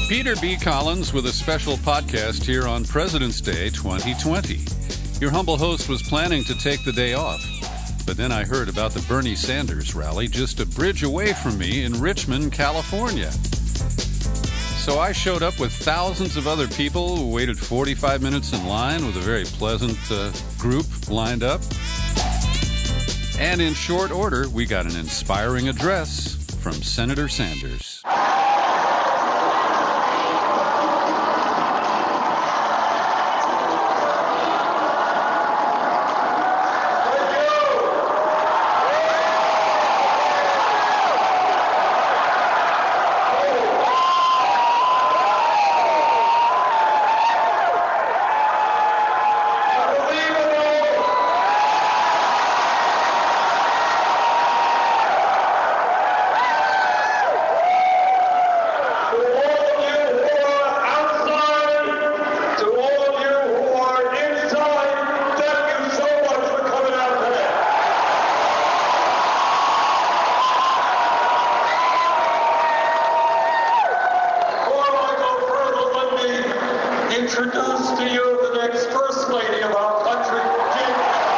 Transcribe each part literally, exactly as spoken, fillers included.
Peter B. Collins with a special podcast here on President's Day twenty twenty. Your humble host was planning to take the day off, but then I heard about the Bernie Sanders rally just a bridge away from me in Richmond, California. So I showed up with thousands of other people who waited forty-five minutes in line with a very pleasant uh, group lined up. And in short order, we got an inspiring address from Senator Sanders. Introduce to you the next First Lady of our country, Jane.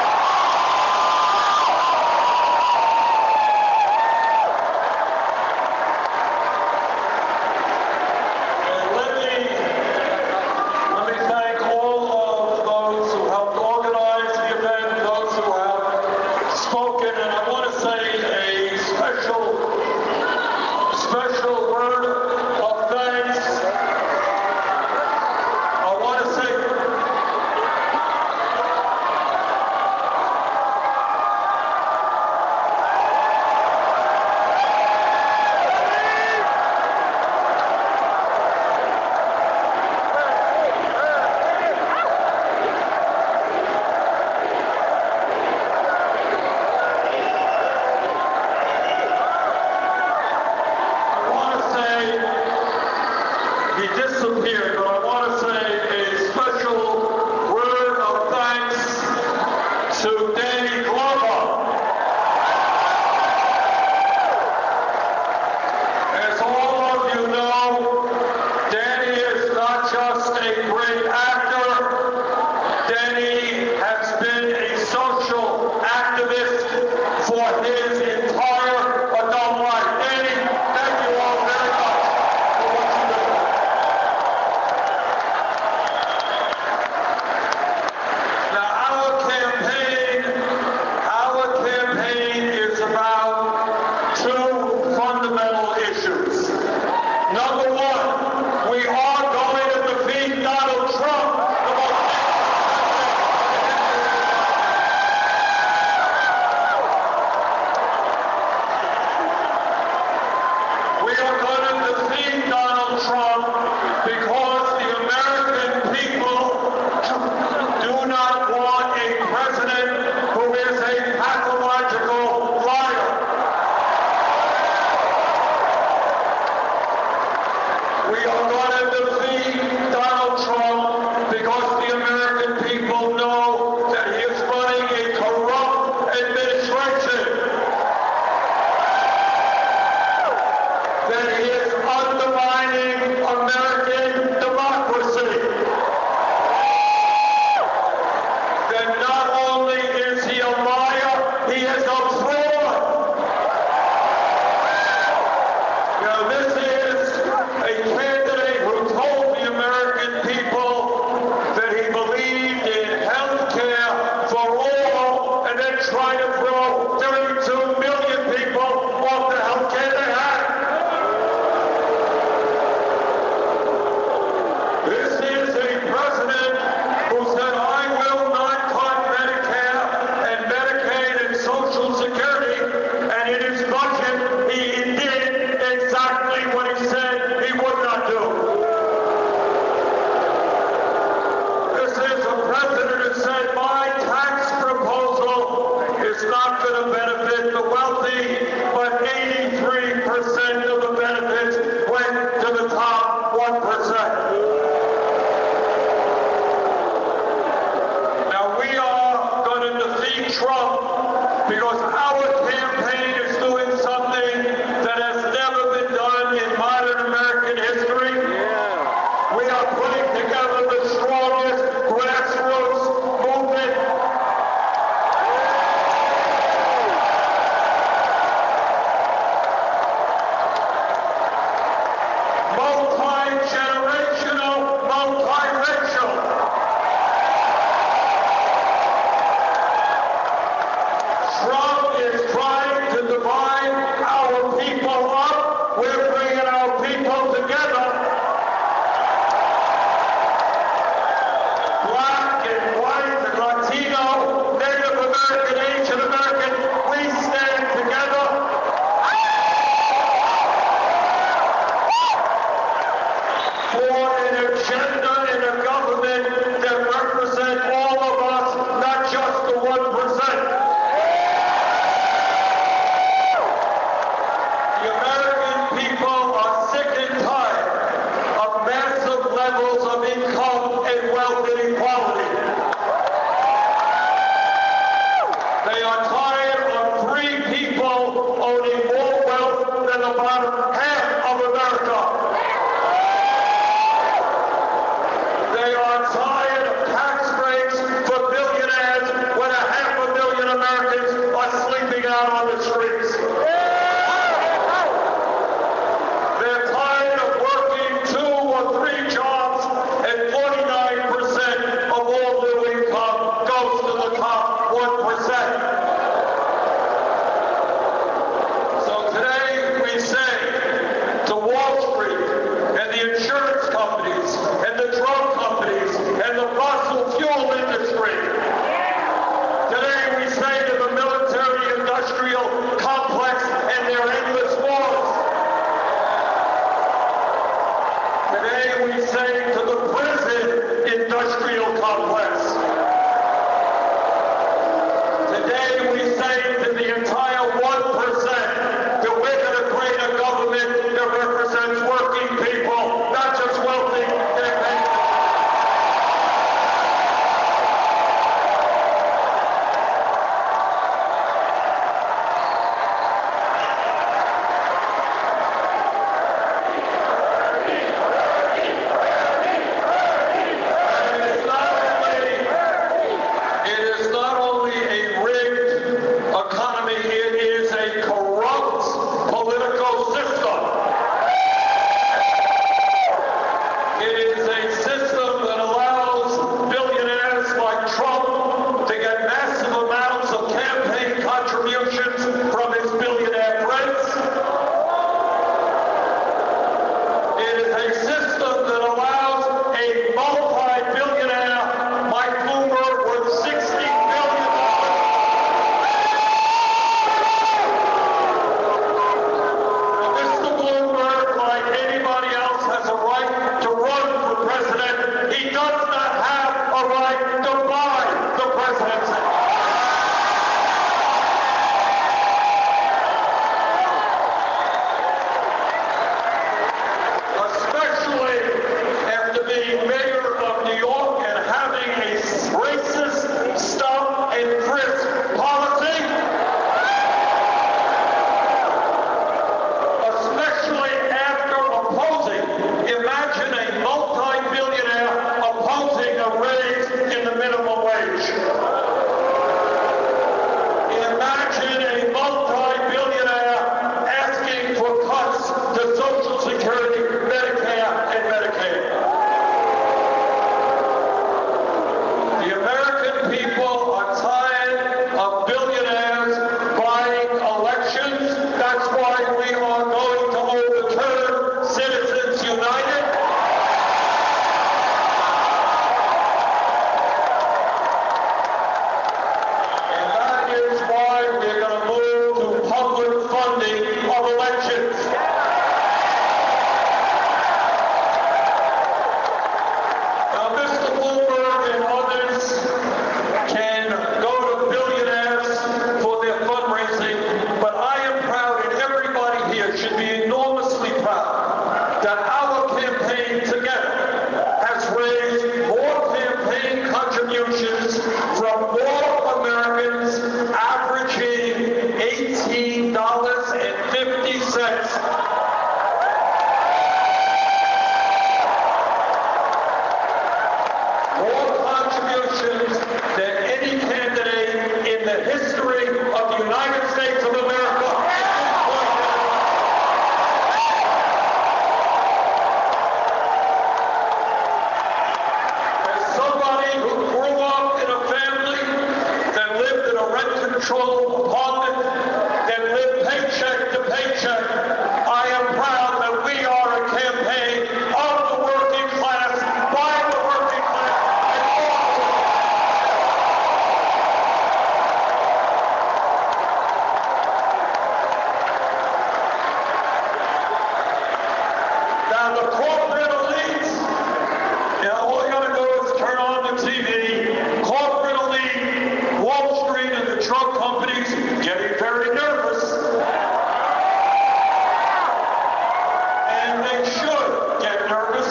And let me, let me thank all of those who helped organize the event, those who have spoken, and I want to say a special, special word of thanks. He disappeared, but I want to say a special word of thanks to Danny Glover. As all of you know, Danny is not just a great actor. Danny has been a social activist for his entire adult life. Danny, thank you all very much. He did exactly what he said he would not do. about half of America. They are tired of tax breaks for billionaires when a half a million Americans are sleeping out on the streets. They're tired of working two or three jobs and forty-nine percent of all new income goes to the top one percent. So today we say to Wall Street and the insurance companies and the drug companies and the fossil fuel industry, today we say to the military-industrial complex and their endless wars, today we say to the prison industrial complex, today we say to the entire one percent that we're going to create a government that represents working people, not just wealthy campaign. It is not only a rigged economy, it is a corrupt political system. It is a system that allows billionaires like Trump to get massive amounts of campaign contributions from his billionaire friends. It is a system that allows a multi-billionaire, Mike Bloomberg, worth sixty billion dollars. Now, Mister Bloomberg, like anybody else, has a right to run for president. He does not have a right to buy the presidency. Especially after being mayor of New York and having a racist stop and frisk policy. Especially after opposing, imagine a multi-billionaire opposing a raise in the minimum wage. Imagine a multi-billionaire asking for cuts to Social Security, Medicare, and Medicaid. The American people are tired of billionaires buying elections. That's why we are going to overturn Citizens United. And that is why we're going to move to public funding of elections. Now, Mister Bloomberg and others can go to billionaires for their fundraising, but I am proud, and everybody here should be enormously proud, that our campaign together has raised more campaign contributions from more Americans, averaging eighteen dollars and fifty cents. More contributions than any candidate in the history of the United States of America. As somebody who grew up in a family that lived in a rent-controlled apartment, that lived paycheck to paycheck, I am proud that we are a campaign of the working class, by the working class, and for the working class. Now, the corporate elites, you know, all you got to do is turn on the T V. Corporate elite, Wall Street, and the drug companies getting very nervous. And they should get nervous.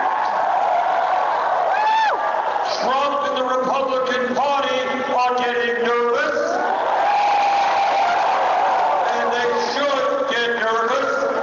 Trump and the Republican Party are getting nervous. And they should get nervous.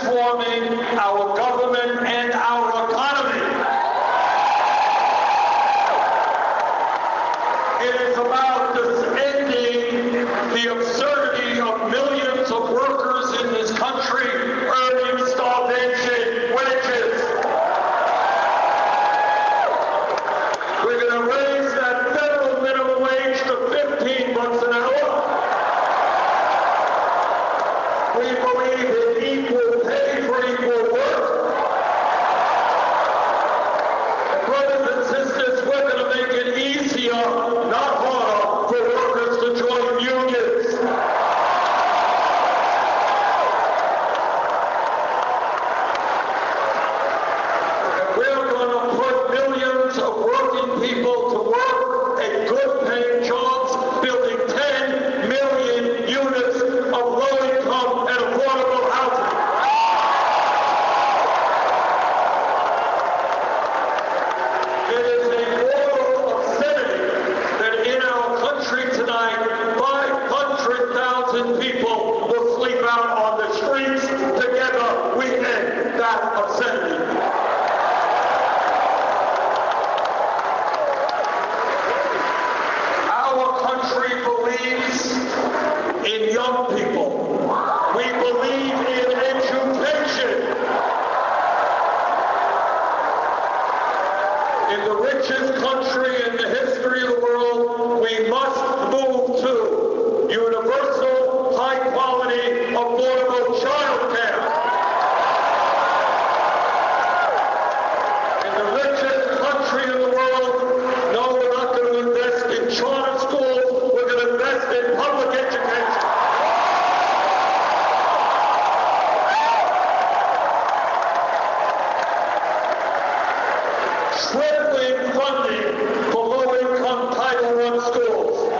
transforming our government and our economy. It is about this ending the absurdity of millions of workers in this country earning starvation wages. We're going to raise that federal minimum wage to fifteen bucks an hour. We believe in equal pay for equal work. And brothers and sisters, we're going to make it easier, not harder, for workers to join unions. And we're going to put millions of working people to work at good-paying jobs, building ten million units of low-income and affordable housing. It is a moral obscenity that in our country tonight, five hundred thousand people will sleep out on the streets. Together, we end that obscenity. Our country believes in young people. We believe in education. In the richest country in the history of the world, we must move to universal, high-quality, affordable child care. In the richest country in the world, no, we're not going to invest in charter schools. We're going to invest in public education. Tripling funding for low-income Title one schools.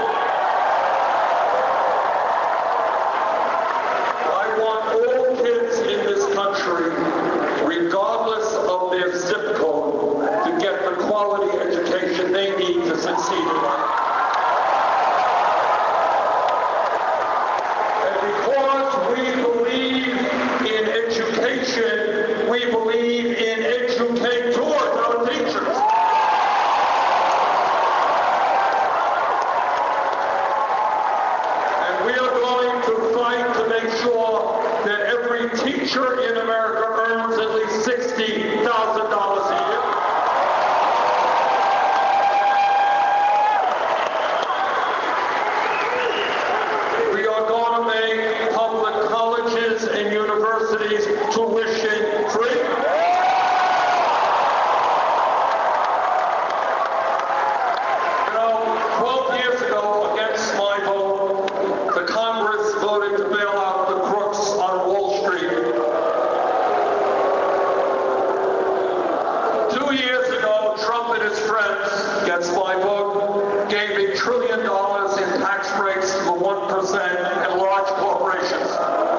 I want all kids in this country, regardless of their zip code, to get the quality education they need to succeed in life. And because we believe in education, we believe in educators, our teachers. And we are going to fight to make sure that every teacher in America earns at least sixty thousand dollars a year. We are going to make public colleges and universities tuition free. You know, twelve years ago, against my vote, the Congress voted to bail out the crooks on Wall Street. Two years ago, Trump and his friends, against my vote, gave a trillion dollars in tax breaks to the one percent and large corporations.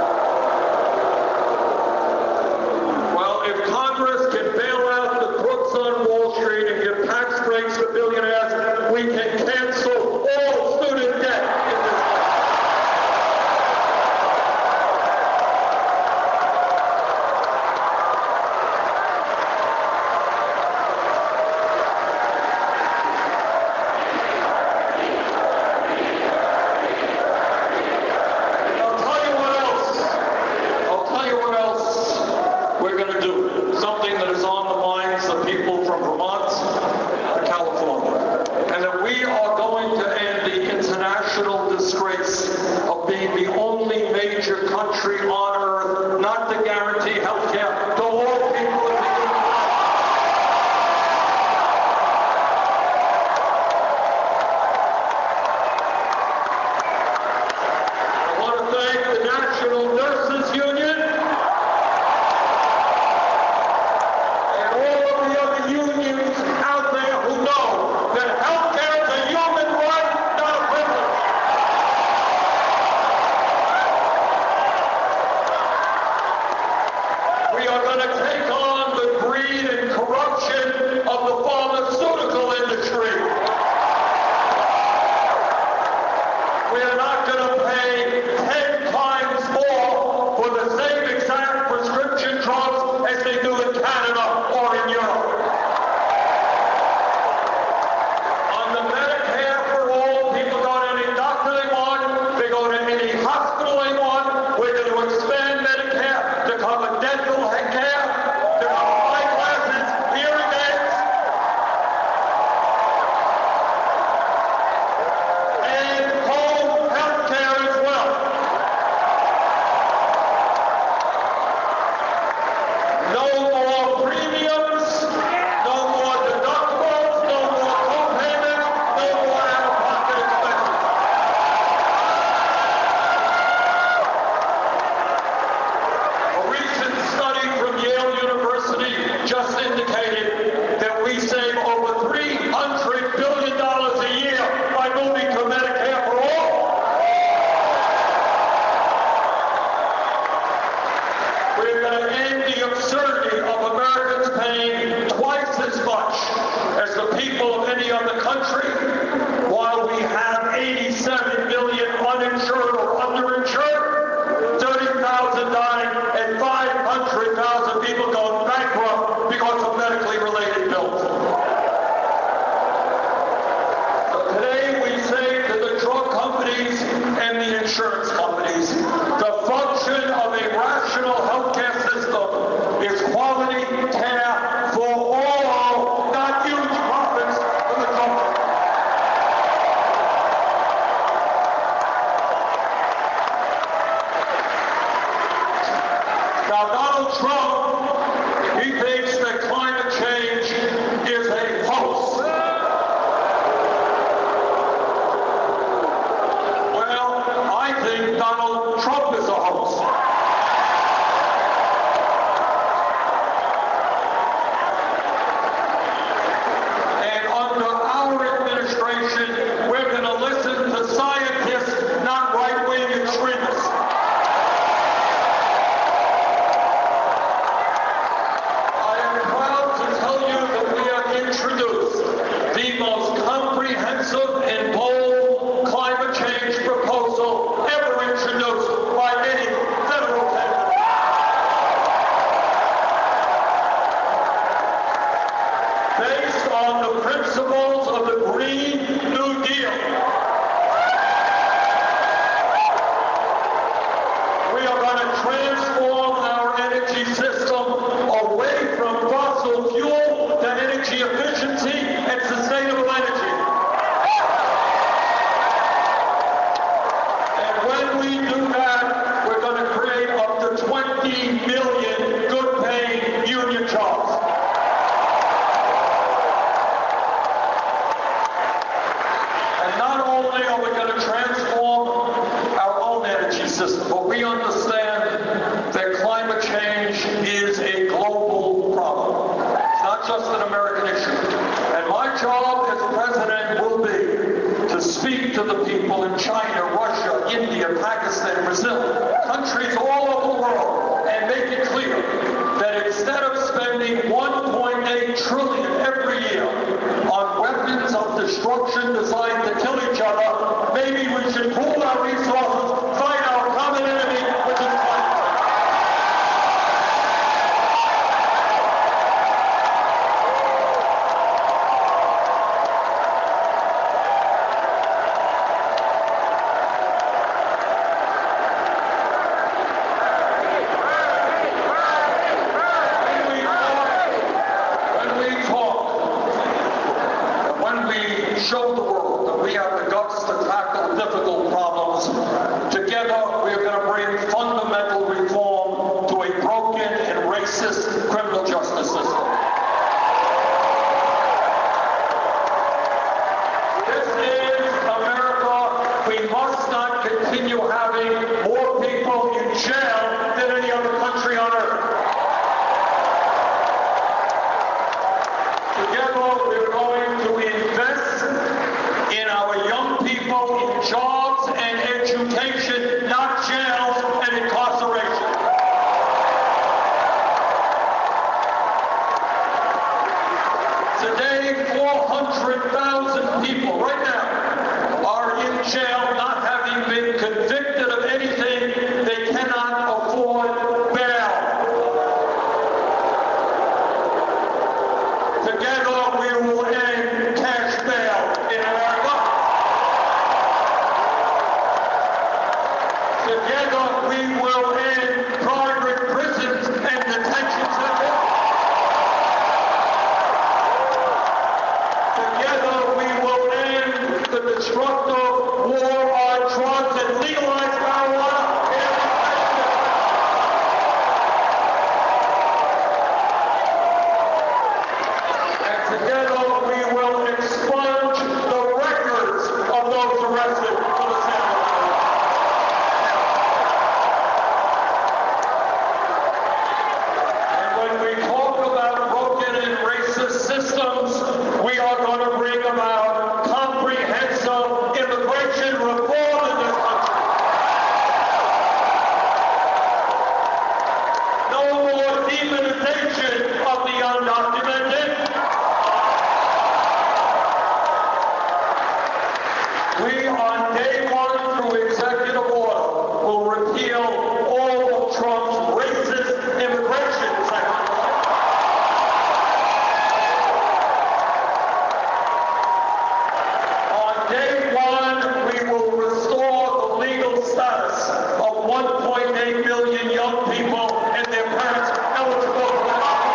Well, if Congress can bail out the crooks on Wall Street and give tax breaks to billionaires, we can cancel all student debt in this country. I'll tell you what else. I'll tell you what else we're going to do. Something that is on the minds of people from Vermont to California. And that we are going to end the international disgrace of being the only major country on earth not to guarantee health care to all people in the United States. I want to thank the National Nurses Union and all of the other unions out there who know that health care is a human right, not a privilege. We are going to take on the greed and corruption of the pharmaceutical industry. We are not going to pay ten times more for the same exact prescription We're going to end the absurdity of Americans paying twice as much as the people of any other country, while we have eighty-seven million uninsured or underinsured, thirty thousand dying, and five hundred thousand people going bankrupt because of medically related bills. So today we say to the drug companies and the insurance companies, the function of a rational healthcare system is quality care for all, not huge profits for the company. Now, Donald Trump, he thinks that climate change is a hoax. Well, I think Donald Trump is a hoax. And under our administration, we're going to listen to scientists, not right-wing extremists. I am proud to tell you that we have introduced the most comprehensive and bold climate change proposal ever introduced by any federal candidate. Based on the principles of the Green New Deal, we are going to transform our energy system away from fossil fuel to energy efficiency and sustainable energy. And when we do that, we're going to create up to twenty million good-paying union jobs. And not only are we going to transform our own energy system, but we understand that climate change is a global problem. It's not just an American issue. And my job as president will be to speak to the people in China, Russia, India, Pakistan, Brazil, countries all over the world, and make it clear that instead of spending one point eight trillion dollars every year on weapons of destruction designed to kill each other, maybe we should pool our resources, fight our common enemy, which is climate change. When we talk, when we show the world that we have the guts to tackle difficult problems, together we are going to bring fundamental reform to a broken and racist criminal justice system. This is America. We must not continue having more people in jail than any other country on earth. Together, we're going to invest in our young people in jobs and education, not jails and incarceration. Today, four hundred thousand people right now are in jail not having been convicted of anything they cannot afford bail. Together, we will end cash bail in America. Together, we will end private prisons and detention centers. Together, we will end the destructive war on drugs and legalize marijuana in every state. And together, we will expunge the records of those arrested for the same. And when we talk about broken and racist systems, we are going to bring about comprehensive immigration reform in this country. No more demonization of the undocumented. We, on day one, through executive order, will repeal all of Trump's racist immigration sections. On day one, we will restore the legal status of one point eight million young people and their parents eligible for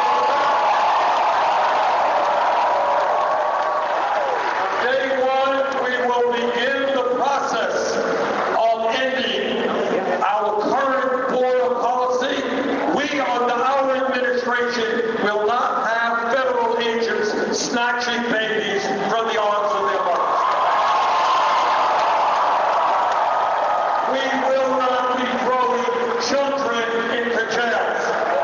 On day one, we will begin the process of ending our current border policy. We, under our administration, will not have federal agents snatching babies from the arms of their mothers. We will not be throwing children into jails.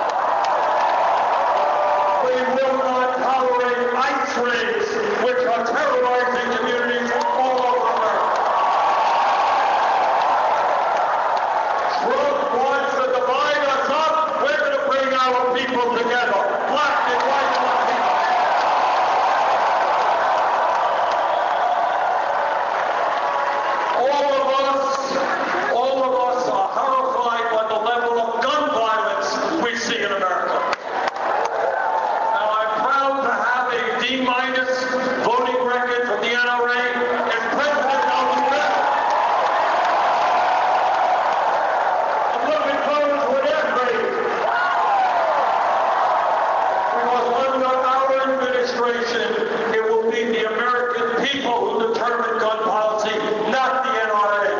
We will not tolerate ICE raids, which are terrorizing communities all over America. Trump wants to divide us up. We're going to bring our people together, black and white and Latino. All of us, all of us are horrified by the level of gun violence we see in America. Now, I'm proud to have a D-minus voting record from the N R A as president of the U S. I'm looking forward to an air raid. Because under our administration, it will be the American people who determine gun policy, not the N R A.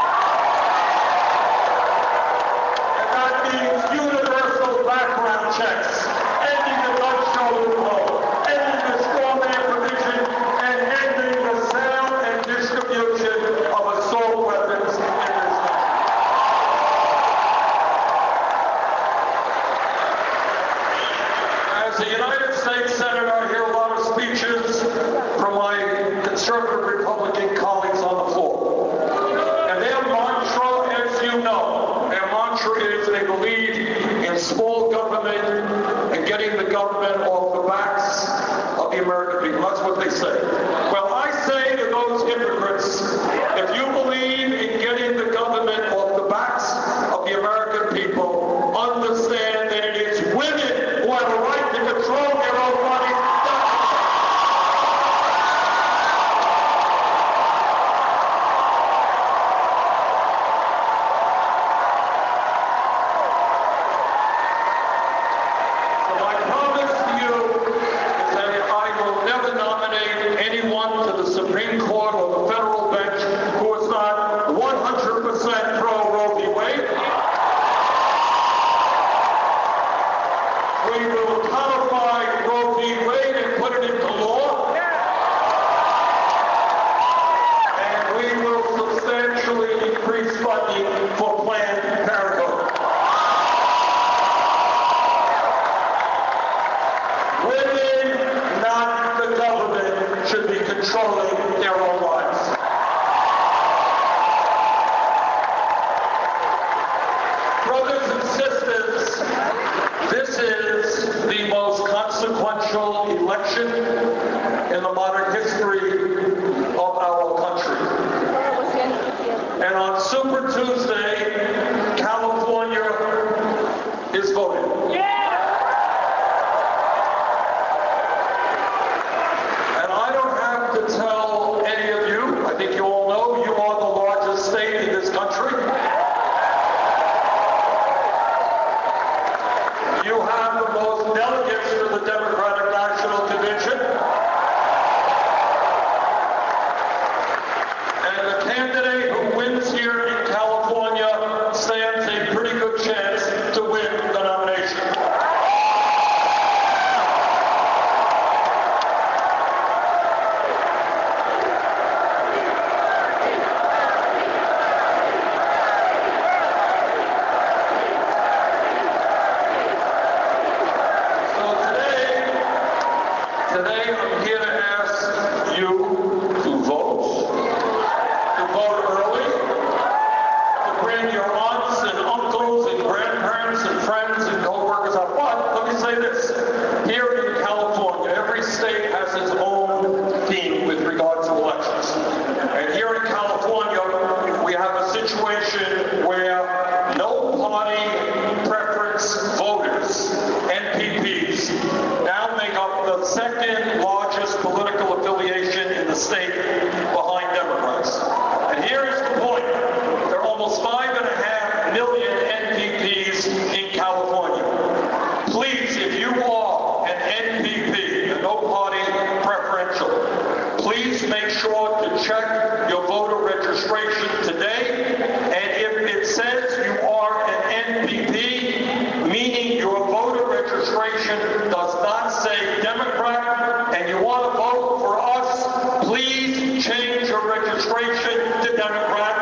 And that means universal background checks, ending the gun show loophole, ending the straw man provision, and ending the sale and distribution of assault weapons in this country. As a United States Senator, I hear a lot of speeches from my conservative Republican colleagues on the floor. And their mantra, as you know, their mantra is they believe in small government and getting the government off the backs of the American people. That's what they say. Well, I say to those hypocrites, if you believe in getting the government off the backs of the American people, understand that it is women who have the right to control their own bodies. So my promise to you is that I will never nominate anyone to the Supreme Court or the federal bench who is not one hundred percent pro Roe v. Wade. We will codify Roe v. Wade and put it into law. And we will substantially increase funding for Planned Parenthood. Women, not the government, should be controlling their own lives. Brothers and sisters, this is the most consequential election in the modern history of our country. And on Super Tuesday, California is voting. And I don't have to tell any of you, I think you all know, you are the largest state in this country. You have the most delegates to the Democratic National Convention. And the candidate who wins here in California stands a pretty good chance to win the nomination. if you are an N P P, a no party preferential, please make sure to check your voter registration today. And if it says you are an N P P, meaning your voter registration does not say Democrat, and you want to vote for us, please change your registration to Democrat.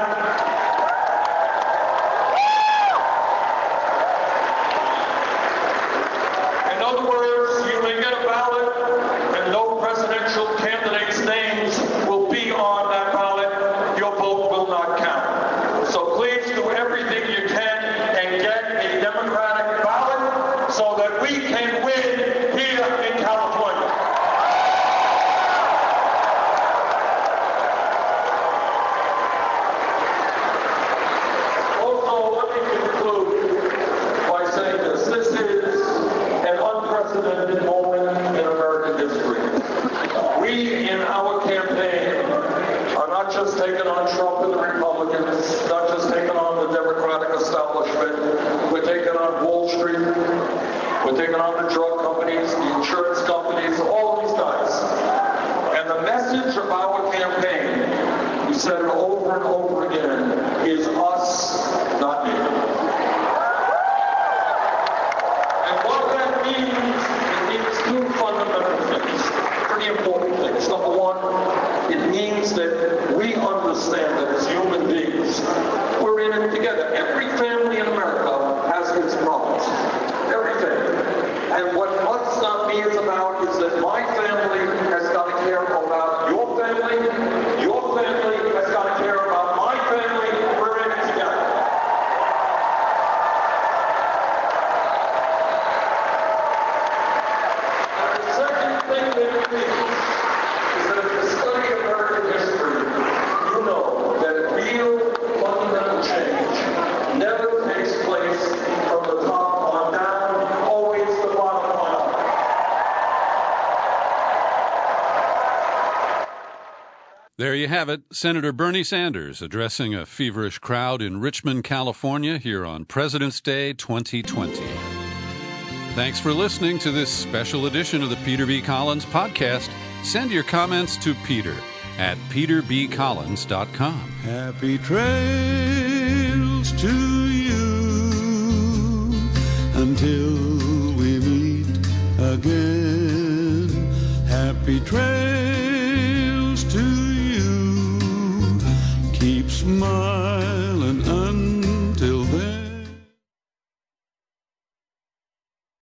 In other words, you may get a ballot and no presidential candidates' names will be on that ballot. Your vote will not count. So please do everything you can and get a Democratic ballot so that we can win here in California. Also, let me conclude by saying this. This is an unprecedented moment in American history. We, in our campaign, are not just taking on Trump and the Republicans, not just taking on the Democratic establishment. We're taking on Wall Street. We're taking on the drug companies, the insurance companies, all of these guys. And the message of our campaign, we said it over and over again, is us, not you. And what that means, it means two fundamental things, pretty important things. Number one, it means that we understand that as human beings, we're in it together. Every family in America has its problems. Everything. And what Us Not Me is about is that my family has got to care about your family. Your family has got to care about my family. We're in it together. And the second thing that it means is that if you study American history, you know that real fundamental change never takes place from the top on down, always the bottom on up. There you have it, Senator Bernie Sanders addressing a feverish crowd in Richmond, California, here on President's Day twenty twenty. Thanks for listening to this special edition of the Peter B. Collins Podcast. Send your comments to Peter at peter b collins dot com. Happy trails to you until we meet again. Happy trails to you. Keep smiling.